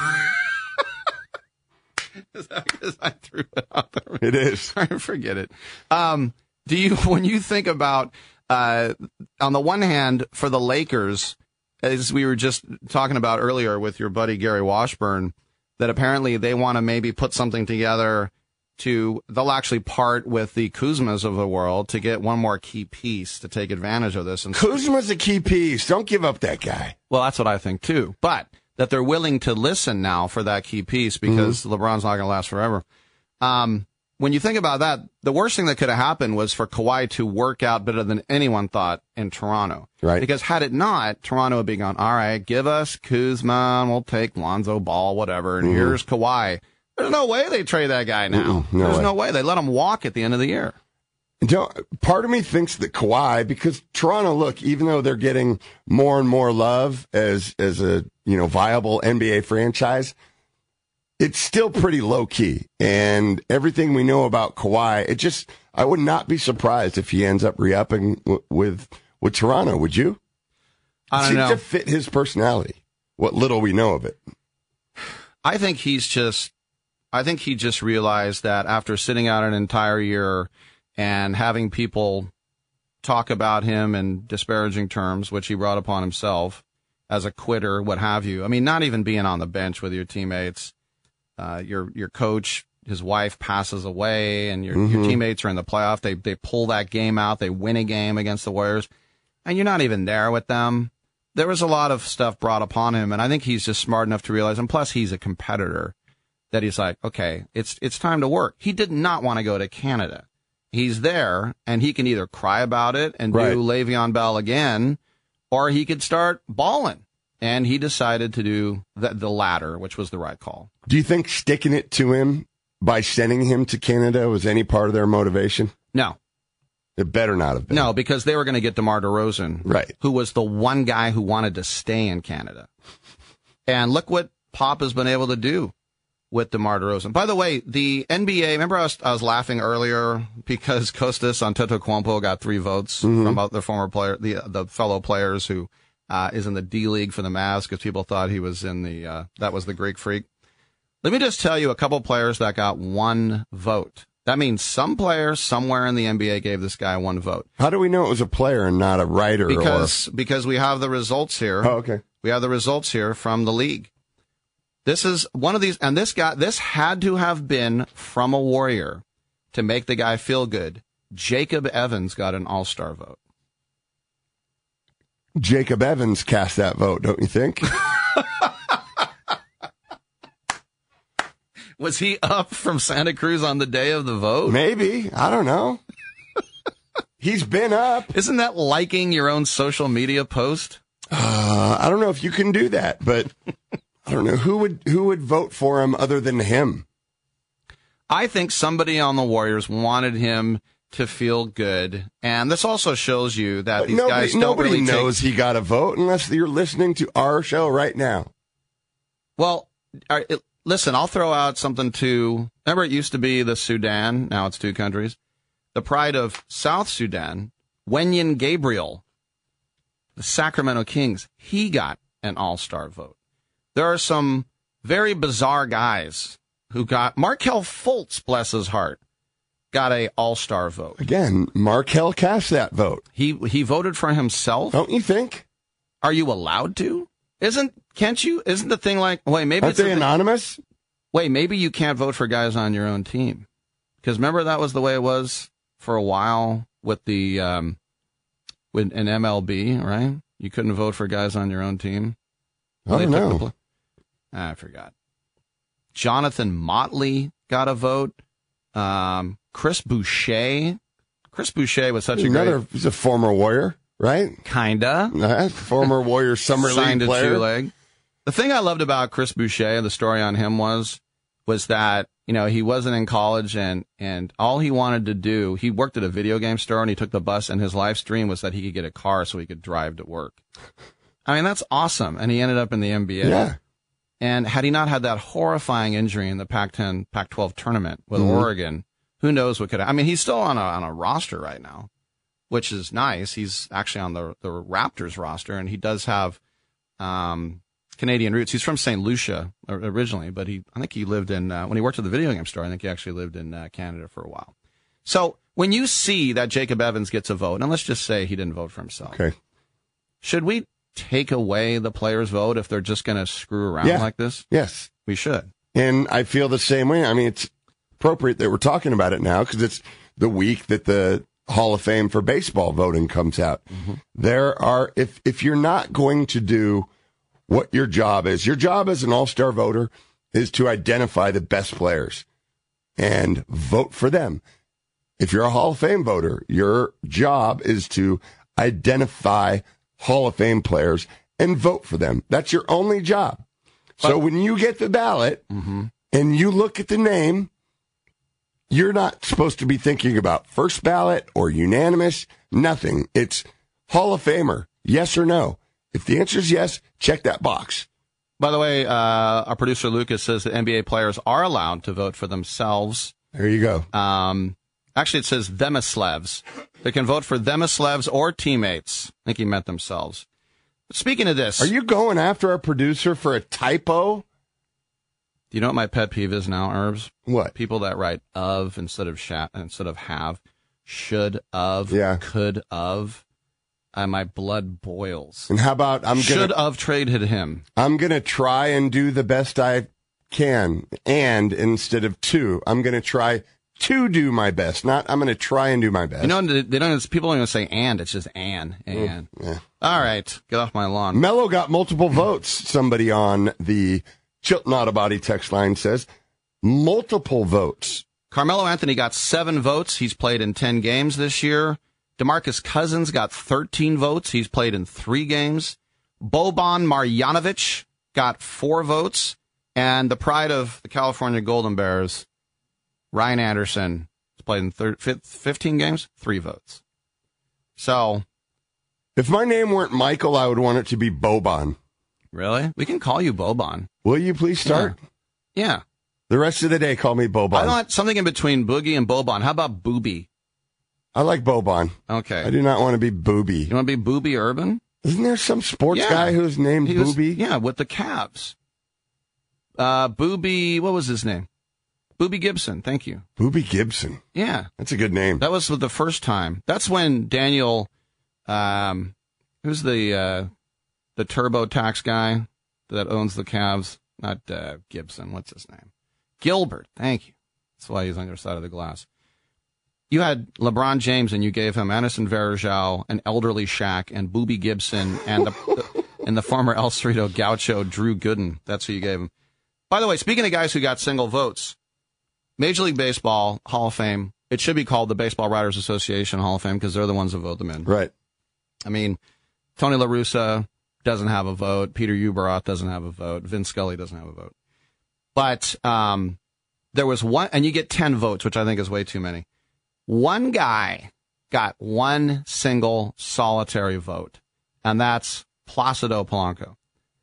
Is that because I threw it out there? It is. Forget it. Um, do you, when you think about, uh, on the one hand, for the Lakers, as we were just talking about earlier with your buddy Gary Washburn, that apparently they want to maybe put something together to, they'll actually part with the Kuzmas of the world to get one more key piece to take advantage of this. And Kuzma's a key piece. Don't give up that guy. Well, that's what I think too. But that they're willing to listen now for that key piece because mm-hmm. LeBron's not going to last forever. Um, when you think about that, the worst thing that could have happened was for Kawhi to work out better than anyone thought in Toronto. Right. Because had it not, Toronto would be gone, all right, give us Kuzma, and we'll take Lonzo Ball, whatever, and mm-hmm. here's Kawhi. There's no way they trade that guy now. No There's way. no way. They let him walk at the end of the year. Part of me thinks that Kawhi, because Toronto, look, even though they're getting more and more love as as a you know viable N B A franchise, it's still pretty low key. And everything we know about Kawhi, it just I would not be surprised if he ends up re-upping w- with with Toronto. Would you? I don't it know. To fit his personality, what little we know of it. I think he's just. I think he just realized that after sitting out an entire year and having people talk about him in disparaging terms, which he brought upon himself as a quitter, what have you. I mean, not even being on the bench with your teammates, uh, your your coach, his wife passes away, and your, mm-hmm. your teammates are in the playoff. They they pull that game out. They win a game against the Warriors, and you're not even there with them. There was a lot of stuff brought upon him, and I think he's just smart enough to realize, and plus he's a competitor, that he's like, okay, it's it's time to work. He did not want to go to Canada. He's there, and he can either cry about it and right. do Le'Veon Bell again, or he could start balling. And he decided to do the, the latter, which was the right call. Do you think sticking it to him by sending him to Canada was any part of their motivation? No. It better not have been. No, because they were going to get DeMar DeRozan, right. who was the one guy who wanted to stay in Canada. And look what Pop has been able to do with DeMar DeRozan. By the way, the N B A, remember I was, I was laughing earlier because Kostas Antetokounmpo got three votes mm-hmm. from the former player, the the fellow players who uh, is in the D League for the Mavs because people thought he was in the, uh, that was the Greek Freak. Let me just tell you a couple players that got one vote. That means some player somewhere in the N B A gave this guy one vote. How do we know it was a player and not a writer? Because, or... because we have the results here. Oh, okay. We have the results here from the league. This is one of these, and this guy, this had to have been from a Warrior to make the guy feel good. Jacob Evans got an all-star vote. Jacob Evans cast that vote, don't you think? Was Was he up from Santa Cruz on the day of the vote? Maybe. I don't know. He's been up. Isn't that liking your own social media post? Uh, I don't know if you can do that, but I don't know who would who would vote for him other than him. I think somebody on the Warriors wanted him to feel good, and this also shows you that But these nobody, guys don't nobody really knows take... he got a vote unless you're listening to our show right now. Well, all right, it, listen, I'll throw out something to... Remember, it used to be the Sudan. Now it's two countries. The pride of South Sudan, Wenyan Gabriel, the Sacramento Kings, he got an all-star vote. There are some very bizarre guys who got... Markelle Fultz, bless his heart, got a all-star vote. Again, Markelle cast that vote. He he voted for himself? Don't you think? Are you allowed to? Isn't... Can't you? Isn't the thing like... Wait, maybe Aren't it's... they anonymous? Wait, maybe you can't vote for guys on your own team. Because remember that was the way it was for a while with the um, with an M L B, right? You couldn't vote for guys on your own team. I don't know. Pl- ah, I forgot. Jonathan Motley got a vote. Um, Chris Boucher. Chris Boucher was such he's a another, great... He's a former Warrior, right? Kinda. Uh, former Warrior summer Signed league a player. two-leg. The thing I loved about Chris Boucher, the story on him was, was that, you know, he wasn't in college and, and all he wanted to do, he worked at a video game store and he took the bus and his live stream was that he could get a car so he could drive to work. I mean, that's awesome. And he ended up in the N B A. Yeah. And had he not had that horrifying injury in the Pac ten, Pac twelve tournament with Mm-hmm. Oregon, who knows what could, I mean, he's still on a, on a roster right now, which is nice. He's actually on the, the Raptors roster and he does have, um, Canadian roots. He's from Saint Lucia originally, but he, I think he lived in, uh, when he worked at the video game store, I think he actually lived in uh, Canada for a while. So when you see that Jacob Evans gets a vote, and let's just say he didn't vote for himself. Okay. Should we take away the player's vote if they're just going to screw around Yeah. like this? Yes. We should. And I feel the same way. I mean, it's appropriate that we're talking about it now because it's the week that the Hall of Fame for baseball voting comes out. Mm-hmm. There are, if, if you're not going to do what your job is, your job as an all-star voter is to identify the best players and vote for them. If you're a Hall of Fame voter, your job is to identify Hall of Fame players and vote for them. That's your only job. So when you get the ballot Mm-hmm. and you look at the name, you're not supposed to be thinking about first ballot or unanimous, nothing. It's Hall of Famer, yes or no. If the answer is yes, check that box. By the way, uh, our producer Lucas says that N B A players are allowed to vote for themselves. There you go. Um, actually, it says themselves. They can vote for themselves or teammates. I think he meant themselves. Speaking of this, Are you going after our producer for a typo? do you know what my pet peeve is now, Herbs? What? People that write of instead of sha- instead of have, should of, Yeah. could of. Uh, my blood boils. And how about I'm Should gonna have traded him. I'm gonna try and do the best I can, and instead of to, I'm gonna try to do my best. Not I'm gonna try and do my best. You know, they don't. People don't even say and. It's just an and. Yeah. All right, get off my lawn. Mello got multiple votes. Somebody on the Chilton Auto Body text line says multiple votes. Carmelo Anthony got seven votes. He's played in ten games this year. DeMarcus Cousins got thirteen votes. He's played in three games. Boban Marjanovic got four votes. And the pride of the California Golden Bears, Ryan Anderson, has played in thir- fifteen games, three votes. So. If my name weren't Michael, I would want it to be Boban. Really? We can call you Boban. Will you please start? Yeah. yeah. The rest of the day, call me Boban. I want something in between Boogie and Boban. How about Booby? I like Boban. Okay. I do not want to be Booby. You want to be Booby Urban? Isn't there some sports Yeah. guy who's named He was- Booby? Yeah, with the Cavs. Uh, Booby, what was his name? Booby Gibson. Thank you. Booby Gibson. Yeah. That's a good name. That was the first time. That's when Daniel, um, who's the, uh, the TurboTax guy that owns the Cavs? Not, uh, Gibson. What's his name? Gilbert. Thank you. That's why he's on the other side of the glass. You had LeBron James and you gave him Anderson Varejao, an elderly Shaq, and Booby Gibson, and the, and the former El Cerrito Gaucho Drew Gooden. That's who you gave him. By the way, speaking of guys who got single votes, Major League Baseball Hall of Fame, it should be called the Baseball Writers Association Hall of Fame because they're the ones that vote them in. Right. I mean, Tony La Russa doesn't have a vote. Peter Ueberroth doesn't have a vote. Vin Scully doesn't have a vote. But um, there was one, and you get ten votes, which I think is way too many. One guy got one single solitary vote, and that's Placido Polanco.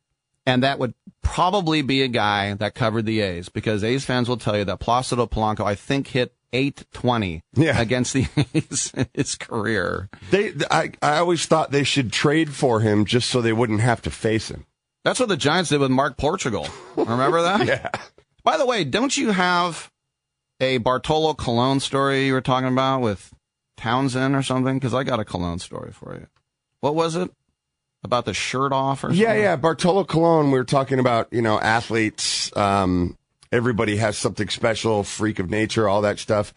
And that would probably be a guy that covered the A's, because A's fans will tell you that Placido Polanco, I think, hit eight twenty yeah. against the A's in his career. They, I, I always thought they should trade for him just so they wouldn't have to face him. That's what the Giants did with Mark Portugal. Remember that? Yeah. By the way, don't you have a Bartolo Colon story you were talking about with Townsend or something? Because I got a Colon story for you. What was it? About the shirt off or something? Yeah, yeah. Bartolo Colon, we were talking about, you know, athletes. Um, everybody has something special, freak of nature, all that stuff.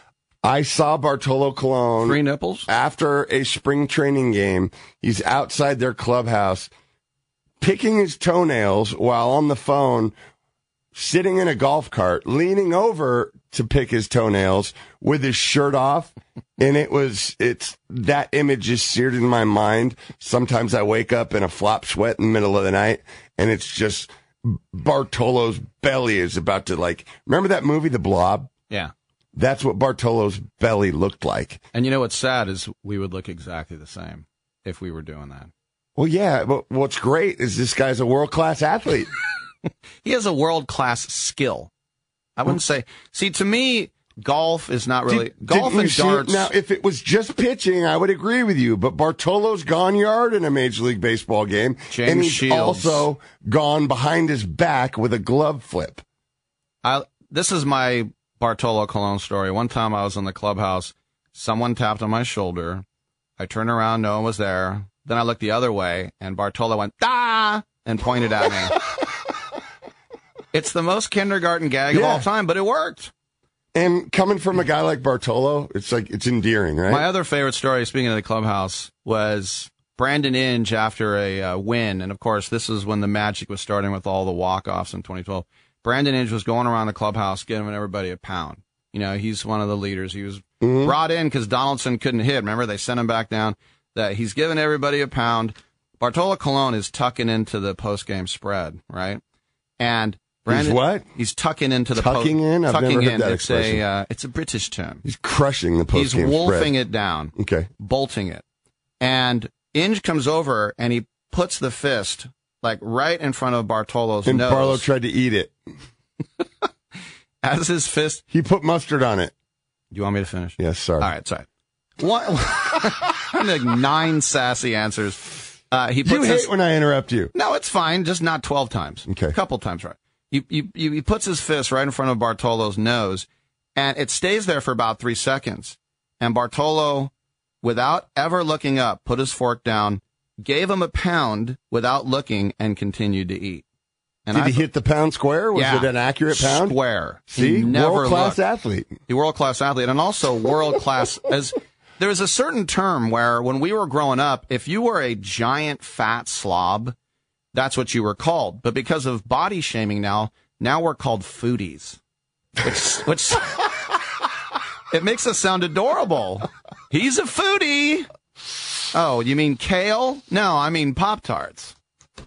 I saw Bartolo Colon. Three nipples? After a spring training game. He's outside their clubhouse, picking his toenails while on the phone, sitting in a golf cart, leaning over to pick his toenails with his shirt off. And it was, it's, that image is seared in my mind. Sometimes I wake up in a flop sweat in the middle of the night, and it's just Bartolo's belly is about to, like, remember that movie, The Blob? Yeah. That's what Bartolo's belly looked like. And you know what's sad is we would look exactly the same if we were doing that. Well, yeah, but what's great is this guy's a world-class athlete. He has a world-class skill. I wouldn't say, see, to me, golf is not really, Did, golf and and darts. Now, if it was just pitching, I would agree with you, but Bartolo's gone yard in a Major League Baseball game. James and he's Shields. also gone behind his back with a glove flip. I, this is my Bartolo Colon story. One time I was in the clubhouse. Someone tapped on my shoulder. I turned around. No one was there. Then I looked the other way, and Bartolo went, "Ah!" and pointed at me. It's the most kindergarten gag Yeah. of all time, but it worked. And coming from a guy like Bartolo, it's like, it's endearing, right? My other favorite story, speaking of the clubhouse, was Brandon Inge after a uh, win. And, of course, this is when the magic was starting with all the walk-offs in twenty twelve. Brandon Inge was going around the clubhouse giving everybody a pound. You know, he's one of the leaders. He was mm-hmm. brought in because Donaldson couldn't hit. Remember, they sent him back down. That he's giving everybody a pound. Bartolo Colon is tucking into the post-game spread, right? And Brandon, he's what? He's tucking into the tucking po- in. I've tucking never heard in. that It's expression. a uh, it's a British term. He's crushing the post game. He's wolfing spread. it down. Okay, bolting it, and Inge comes over and he puts the fist like right in front of Bartolo's and nose. And Barlow tried to eat it. As his fist, he put mustard on it. Do you want me to finish? Yes, sorry. All right, sorry. One, like nine sassy answers. Uh, he puts you hate his, when I interrupt you. No, it's fine. Just not twelve times. Okay. A couple times, right. He, he, he puts his fist right in front of Bartolo's nose, and it stays there for about three seconds. And Bartolo, without ever looking up, put his fork down, gave him a pound without looking, and continued to eat. And Did I, he hit the pound square? Was yeah, it an accurate pound? Square. See, world-class looked. athlete. He world-class athlete, and also world-class as... There was a certain term where when we were growing up, if you were a giant fat slob, that's what you were called. But because of body shaming now, now we're called foodies, which, which it makes us sound adorable. He's a foodie. Oh, you mean kale? No, I mean Pop-Tarts.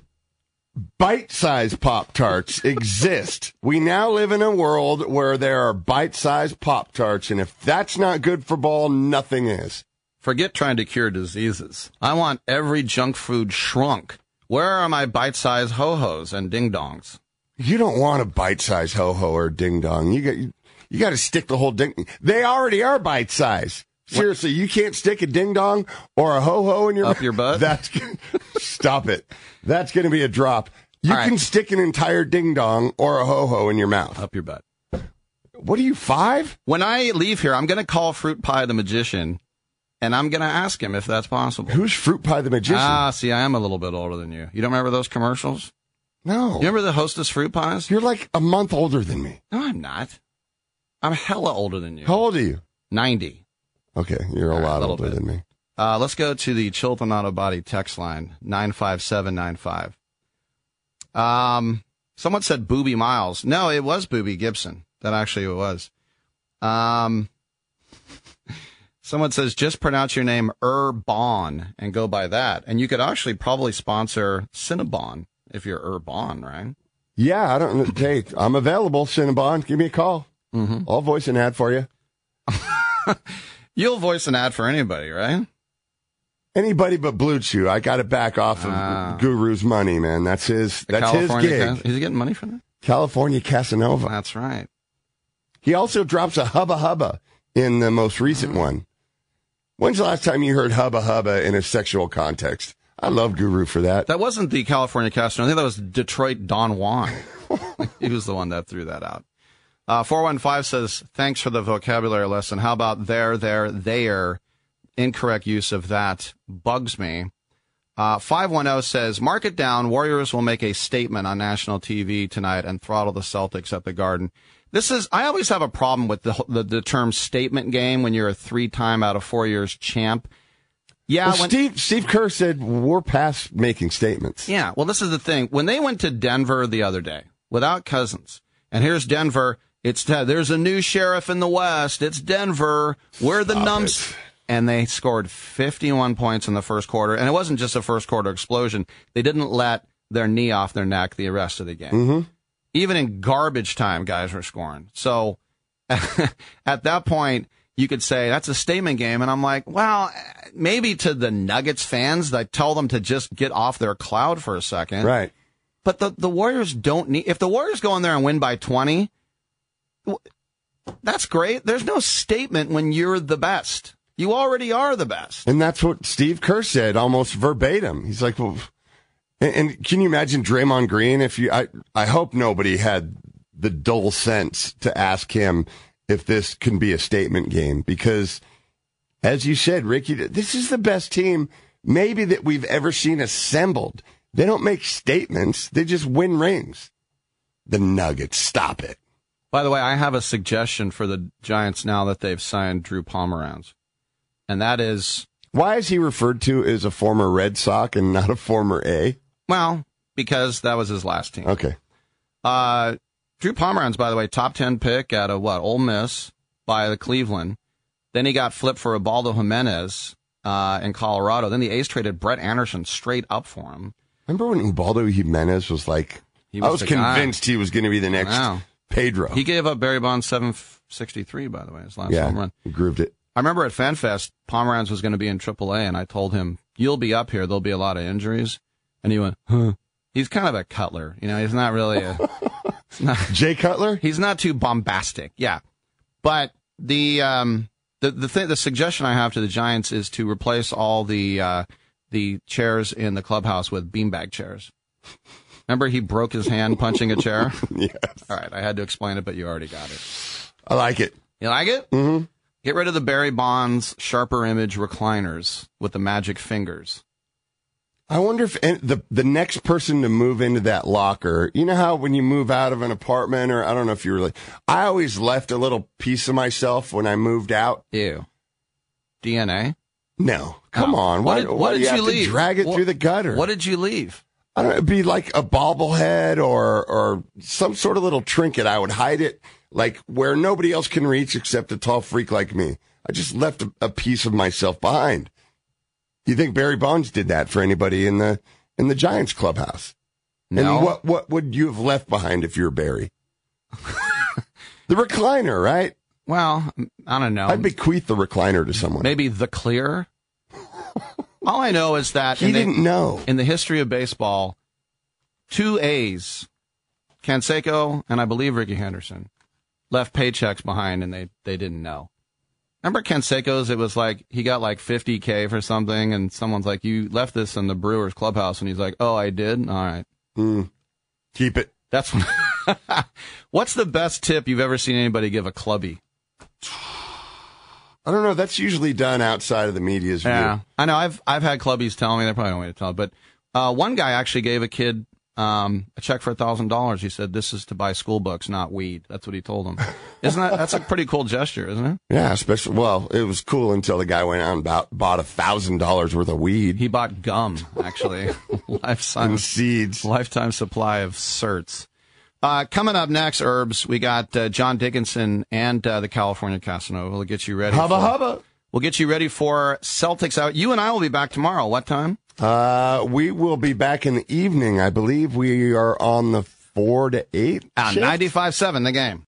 Bite-sized Pop-Tarts exist. We now live in a world where there are bite-sized Pop-Tarts, and if that's not good for ball, nothing is. Forget trying to cure diseases. I want every junk food shrunk. Where are my bite-sized ho-hos and ding-dongs? You don't want a bite-sized ho-ho or ding-dong. You got you, you got to stick the whole ding. They already are bite-sized. Seriously, you can't stick a ding-dong or a ho-ho in your Up your butt? That's stop it. That's going to be a drop. You All can right. stick an entire ding-dong or a ho-ho in your mouth. Up your butt. What are you, five? When I leave here, I'm going to call Fruit Pie the Magician, and I'm going to ask him if that's possible. Who's Fruit Pie the Magician? Ah, see, I am a little bit older than you. You don't remember those commercials? No. You remember the Hostess Fruit Pies? You're like a month older than me. No, I'm not. I'm hella older than you. How old are you? ninety. Okay, you're a All right, lot a little older bit. than me. Uh, let's go to the Chilton Auto Body text line, nine five seven nine five. Um, someone said Booby Miles. No, it was Booby Gibson. That actually it was. Um, someone says, just pronounce your name Urbon and go by that. And you could actually probably sponsor Cinnabon if you're Urbon, right? Yeah, I don't. Hey, I'm available, Cinnabon. Give me a call. Mm-hmm. I'll voice an ad for you. You'll voice an ad for anybody, right? Anybody but Blue Chew. I got it back off of Ah. Guru's money, man. That's his. The That's his California gig. Cas- is he getting money from that? California Casanova. That's right. He also drops a hubba hubba in the most recent Mm-hmm. one. When's the last time you heard hubba hubba in a sexual context? I love Guru for that. That wasn't the California Casanova. I think that was Detroit Don Juan. He was the one that threw that out. Uh, four one five says, thanks for the vocabulary lesson. How about there, there, there? Incorrect use of that bugs me. Uh, five one zero says, mark it down. Warriors will make a statement on national T V tonight and throttle the Celtics at the Garden. This is, I always have a problem with the, the, the term statement game when you're a three-time out of four years champ. Yeah, Well, when, Steve Steve Kerr said we're past making statements. Yeah, well, this is the thing. When they went to Denver the other day without Cousins, and here's Denver, it's there's a new sheriff in the West. It's Denver. We're the Stop nums. it. And they scored fifty-one points in the first quarter. And it wasn't just a first quarter explosion. They didn't let their knee off their neck the rest of the game. Mm-hmm. Even in garbage time, guys were scoring. So at that point, you could say that's a statement game. And I'm like, well, maybe to the Nuggets fans, I tell them to just get off their cloud for a second. Right. But the, the Warriors don't need, if the Warriors go in there and win by twenty, that's great. There's no statement when you're the best. You already are the best. And that's what Steve Kerr said almost verbatim. He's like, well, and, and can you imagine Draymond Green if you, I, I hope nobody had the dull sense to ask him if this can be a statement game because as you said, Ricky, this is the best team maybe that we've ever seen assembled. They don't make statements. They just win rings. The Nuggets, stop it. By the way, I have a suggestion for the Giants now that they've signed Drew Pomeranz. And that is, Why is he referred to as a former Red Sox and not a former A? well, because that was his last team. Okay. Uh, Drew Pomeranz, by the way, top ten pick out of what, Ole Miss by the Cleveland. Then he got flipped for Ubaldo Jimenez uh, in Colorado. Then the A's traded Brett Anderson straight up for him. Remember when Ubaldo Jimenez was like, He was I was the convinced he was going to be the next Wow. Pedro. He gave up Barry Bonds seven sixty-three, by the way, his last yeah, home run. he grooved it. I remember at FanFest, Pomeranz was going to be in triple A, and I told him, you'll be up here. There'll be a lot of injuries. And he went, huh. He's kind of a Cutler. You know, he's not really a... he's not, Jay Cutler? he's not too bombastic. Yeah. But the um, the the, th- the suggestion I have to the Giants is to replace all the uh, the chairs in the clubhouse with beanbag chairs. Remember he broke his hand punching a chair? Yes. All right, I had to explain it, but you already got it. I like it. You like it? Mm-hmm. Get rid of the Barry Bonds sharper image recliners with the magic fingers. I wonder if and the the next person to move into that locker, you know how when you move out of an apartment, or I don't know if you really, I always left a little piece of myself when I moved out. Ew. D N A? No, come Oh. on. What Why, did- why what do did you you have leave? to drag it What- through the gutter? What did you leave? I don't know, it'd be like a bobblehead or or some sort of little trinket. I would hide it like where nobody else can reach except a tall freak like me. I just left a, a piece of myself behind. You think Barry Bonds did that for anybody in the in the Giants clubhouse? No. And what what would you have left behind if you were Barry? The recliner, right? Well, I don't know. I'd bequeath the recliner to someone. Maybe the clear. All I know is that He in the, didn't know. in the history of baseball, two A's, Canseco and I believe Ricky Henderson, left paychecks behind and they, they didn't know. Remember Canseco's? It was like he got like fifty K for something, and someone's like, "You left this in the Brewers clubhouse," and he's like, "Oh, I did. All right, Mm. Keep it. that's what." What's the best tip you've ever seen anybody give a clubby? I don't know. That's usually done outside of the media's view. Yeah, I know. I've I've had clubbies tell me. They probably don't want me to tell, but uh, one guy actually gave a kid um, a check for a thousand dollars. He said, "This is to buy school books, not weed." That's what he told him. Isn't that that's a pretty cool gesture, isn't it? Yeah, especially, well, it was cool until the guy went out and bought, bought a thousand dollars worth of weed He bought gum, actually, lifetime and seeds. lifetime supply of certs. Uh, coming up next, Herbs, we got uh, John Dickinson and uh, the California Casanova. We'll get you ready. Hubba for, hubba. We'll get you ready for Celtics out. You and I will be back tomorrow. What time? Uh, we will be back in the evening. I believe we are on the four to eight. Uh, ninety-five seven, the game.